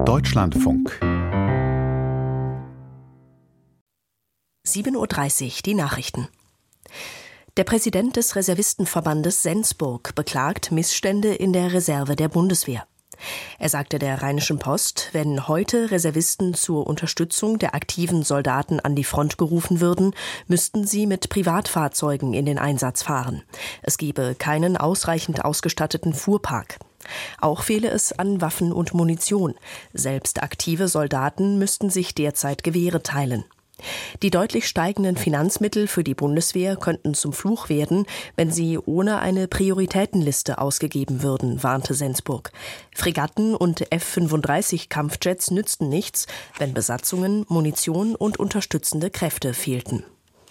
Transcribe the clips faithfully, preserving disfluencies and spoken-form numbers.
Deutschlandfunk. sieben Uhr dreißig, die Nachrichten. Der Präsident des Reservistenverbandes Sensburg beklagt Missstände in der Reserve der Bundeswehr. Er sagte der Rheinischen Post, wenn heute Reservisten zur Unterstützung der aktiven Soldaten an die Front gerufen würden, müssten sie mit Privatfahrzeugen in den Einsatz fahren. Es gebe keinen ausreichend ausgestatteten Fuhrpark. Auch fehle es an Waffen und Munition. Selbst aktive Soldaten müssten sich derzeit Gewehre teilen. Die deutlich steigenden Finanzmittel für die Bundeswehr könnten zum Fluch werden, wenn sie ohne eine Prioritätenliste ausgegeben würden, warnte Sensburg. Fregatten und F fünfunddreißig Kampfjets nützten nichts, wenn Besatzungen, Munition und unterstützende Kräfte fehlten.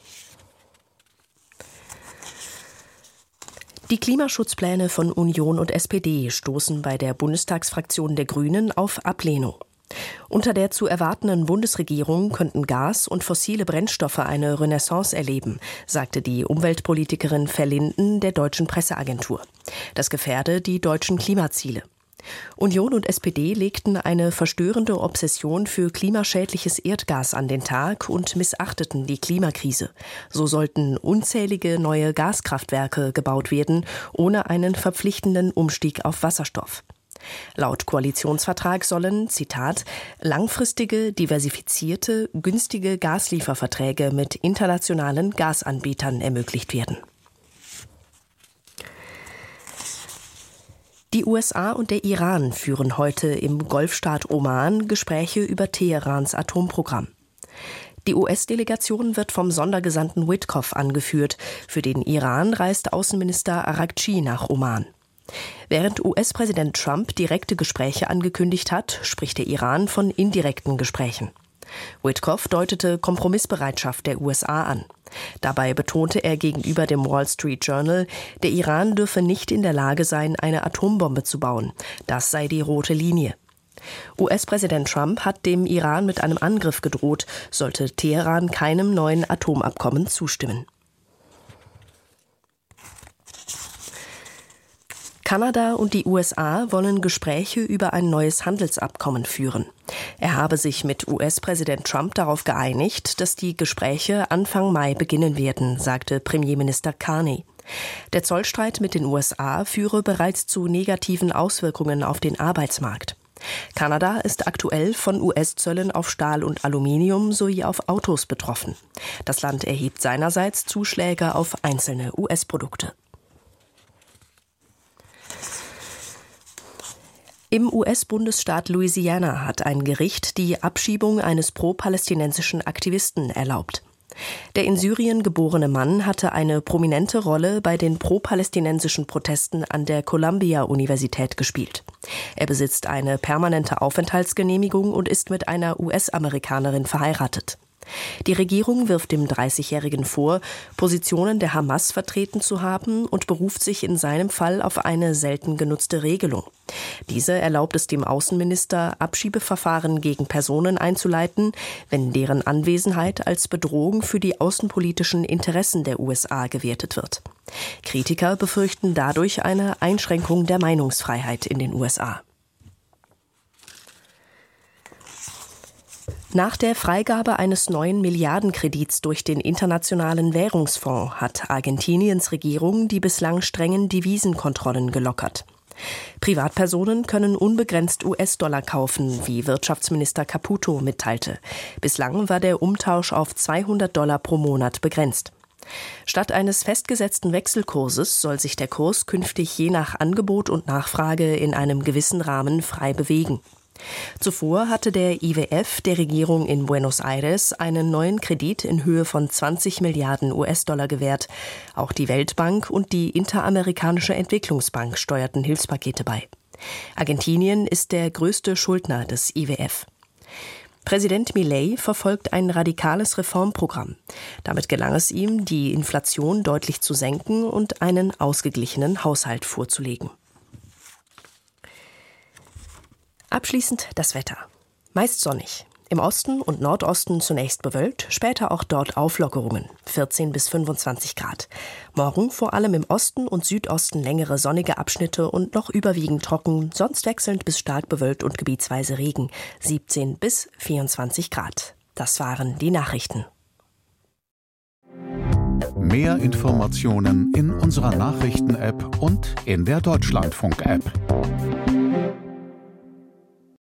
Die Klimaschutzpläne von Union und S P D stoßen bei der Bundestagsfraktion der Grünen auf Ablehnung. Unter der zu erwartenden Bundesregierung könnten Gas und fossile Brennstoffe eine Renaissance erleben, sagte die Umweltpolitikerin Verlinden der Deutschen Presseagentur. Das gefährde die deutschen Klimaziele. Union und S P D legten eine verstörende Obsession für klimaschädliches Erdgas an den Tag und missachteten die Klimakrise. So sollten unzählige neue Gaskraftwerke gebaut werden, ohne einen verpflichtenden Umstieg auf Wasserstoff. Laut Koalitionsvertrag sollen, Zitat, langfristige, diversifizierte, günstige Gaslieferverträge mit internationalen Gasanbietern ermöglicht werden. Die U S A und der Iran führen heute im Golfstaat Oman Gespräche über Teherans Atomprogramm. Die U S-Delegation wird vom Sondergesandten Witkoff angeführt. Für den Iran reist Außenminister Araghchi nach Oman. Während U S-Präsident Trump direkte Gespräche angekündigt hat, spricht der Iran von indirekten Gesprächen. Witkoff deutete Kompromissbereitschaft der U S A an. Dabei betonte er gegenüber dem Wall Street Journal, der Iran dürfe nicht in der Lage sein, eine Atombombe zu bauen. Das sei die rote Linie. U S-Präsident Trump hat dem Iran mit einem Angriff gedroht, sollte Teheran keinem neuen Atomabkommen zustimmen. Kanada und die U S A wollen Gespräche über ein neues Handelsabkommen führen. Er habe sich mit U S-Präsident Trump darauf geeinigt, dass die Gespräche Anfang Mai beginnen werden, sagte Premierminister Carney. Der Zollstreit mit den U S A führe bereits zu negativen Auswirkungen auf den Arbeitsmarkt. Kanada ist aktuell von U S-Zöllen auf Stahl und Aluminium sowie auf Autos betroffen. Das Land erhebt seinerseits Zuschläge auf einzelne U S-Produkte. Im U S-Bundesstaat Louisiana hat ein Gericht die Abschiebung eines pro-palästinensischen Aktivisten erlaubt. Der in Syrien geborene Mann hatte eine prominente Rolle bei den pro-palästinensischen Protesten an der Columbia-Universität gespielt. Er besitzt eine permanente Aufenthaltsgenehmigung und ist mit einer U S-Amerikanerin verheiratet. Die Regierung wirft dem dreißigjährigen vor, Positionen der Hamas vertreten zu haben und beruft sich in seinem Fall auf eine selten genutzte Regelung. Diese erlaubt es dem Außenminister, Abschiebeverfahren gegen Personen einzuleiten, wenn deren Anwesenheit als Bedrohung für die außenpolitischen Interessen der U S A gewertet wird. Kritiker befürchten dadurch eine Einschränkung der Meinungsfreiheit in den U S A. Nach der Freigabe eines neuen Milliardenkredits durch den Internationalen Währungsfonds hat Argentiniens Regierung die bislang strengen Devisenkontrollen gelockert. Privatpersonen können unbegrenzt U S-Dollar kaufen, wie Wirtschaftsminister Caputo mitteilte. Bislang war der Umtausch auf zweihundert Dollar pro Monat begrenzt. Statt eines festgesetzten Wechselkurses soll sich der Kurs künftig je nach Angebot und Nachfrage in einem gewissen Rahmen frei bewegen. Zuvor hatte der I W F der Regierung in Buenos Aires einen neuen Kredit in Höhe von zwanzig Milliarden U S-Dollar gewährt. Auch die Weltbank und die Interamerikanische Entwicklungsbank steuerten Hilfspakete bei. Argentinien ist der größte Schuldner des I W F. Präsident Milei verfolgt ein radikales Reformprogramm. Damit gelang es ihm, die Inflation deutlich zu senken und einen ausgeglichenen Haushalt vorzulegen. Abschließend das Wetter. Meist sonnig. Im Osten und Nordosten zunächst bewölkt, später auch dort Auflockerungen, vierzehn bis fünfundzwanzig Grad. Morgen vor allem im Osten und Südosten längere sonnige Abschnitte und noch überwiegend trocken, sonst wechselnd bis stark bewölkt und gebietsweise Regen, siebzehn bis vierundzwanzig Grad. Das waren die Nachrichten. Mehr Informationen in unserer Nachrichten-App und in der Deutschlandfunk-App.